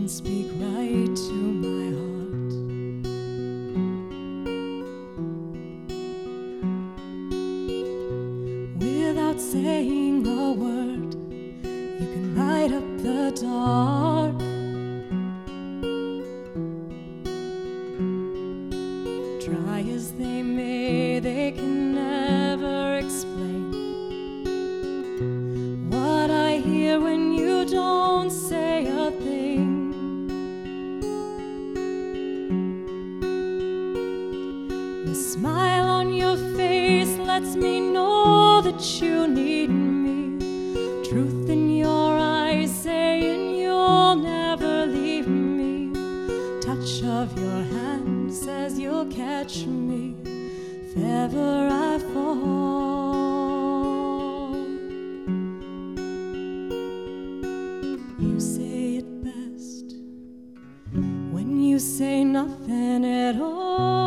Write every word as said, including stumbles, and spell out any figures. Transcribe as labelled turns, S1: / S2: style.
S1: speak right to my heart. Without saying a word, you can light up the dark. Try as they may, they can never explain what I hear when you don't say a thing. The smile on your face lets me know that you need me. Truth in your eyes saying you'll never leave me. Touch of your hand says you'll catch me if ever I fall. You say it best when you say nothing at all.